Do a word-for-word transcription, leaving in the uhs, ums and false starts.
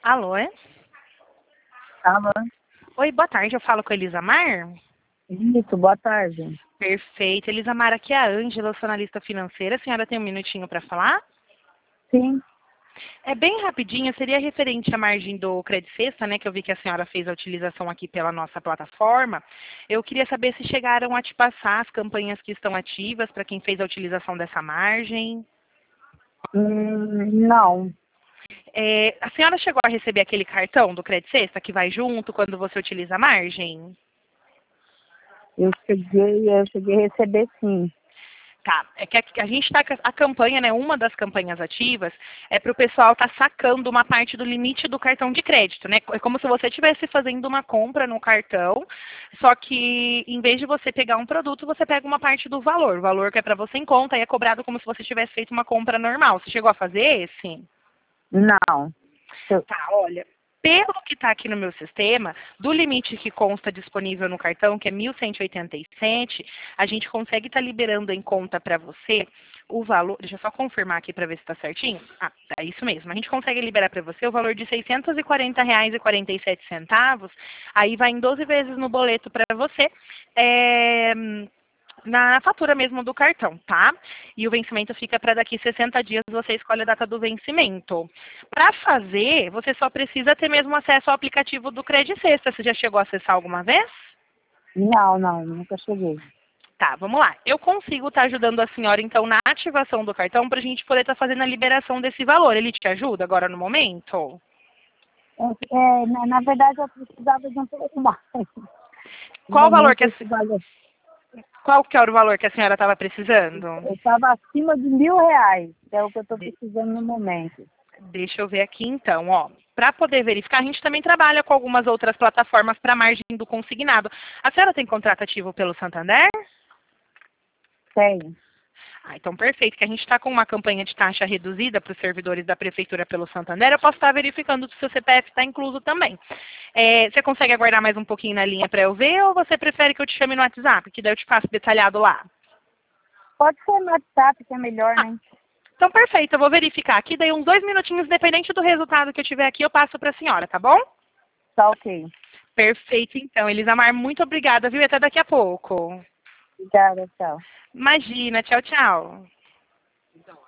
Alô? É? Alô? Oi, boa tarde. Eu falo com a Elisamar? Isso, boa tarde. Perfeito. Elisamar, aqui é a Ângela, eu sou analista financeira. A senhora tem um minutinho para falar? Sim. É bem rapidinho, seria referente à margem do Credit Sexta, né, que eu vi que a senhora fez a utilização aqui pela nossa plataforma. Eu queria saber se chegaram a te passar as campanhas que estão ativas para quem fez a utilização dessa margem. Hum, não. É, a senhora chegou a receber aquele cartão do Credit Sexta que vai junto quando você utiliza a margem? Eu cheguei, eu cheguei a receber sim. Tá, é que a, a gente está com a campanha, né? Uma das campanhas ativas é para o pessoal estar sacando uma parte do limite do cartão de crédito, né? É como se você estivesse fazendo uma compra no cartão, só que em vez de você pegar um produto, você pega uma parte do valor. O valor que é para você em conta e é cobrado como se você tivesse feito uma compra normal. Você chegou a fazer esse? Não. Eu- Tá, olha, pelo que está aqui no meu sistema, do limite que consta disponível no cartão, que é mil cento e oitenta e sete, a gente consegue estar liberando em conta para você o valor, deixa eu só confirmar aqui para ver se está certinho. Ah, é isso mesmo. A gente consegue liberar para você o valor de seiscentos e quarenta reais e quarenta e sete centavos, aí vai em doze vezes no boleto para você. É, na fatura mesmo do cartão, tá? E o vencimento fica para daqui sessenta dias, você escolhe a data do vencimento. Para fazer, você só precisa ter mesmo acesso ao aplicativo do Credit Sexta. Você já chegou a acessar alguma vez? Não, não, nunca cheguei. Tá, vamos lá. Eu consigo estar ajudando a senhora, então, na ativação do cartão para a gente poder estar fazendo a liberação desse valor. Ele te ajuda agora no momento? É, é, na, na verdade, eu precisava de um pouco mais. No Qual o valor momento, que a, esse valor, qual que era o valor que a senhora estava precisando? eu estava acima de mil reais, que é o que eu estou precisando no momento. Deixa eu ver aqui então, ó. Para poder verificar, a gente também trabalha com algumas outras plataformas para margem do consignado. A senhora tem contrato ativo pelo Santander? Tenho. Ah, então perfeito, que a gente está com uma campanha de taxa reduzida para os servidores da Prefeitura pelo Santander. Eu posso estar verificando se o seu C P F está incluso também. É, você consegue aguardar mais um pouquinho na linha para eu ver ou você prefere que eu te chame no WhatsApp, que daí eu te passo detalhado lá? Pode ser no WhatsApp, que é melhor, Ah, né? então perfeito, eu vou verificar aqui, daí uns dois minutinhos, dependente do resultado que eu tiver aqui, eu passo para a senhora, tá bom? Tá ok. Perfeito, então. Elisamar, muito obrigada, viu? E até daqui a pouco. Obrigada, tchau. Imagina, tchau, tchau.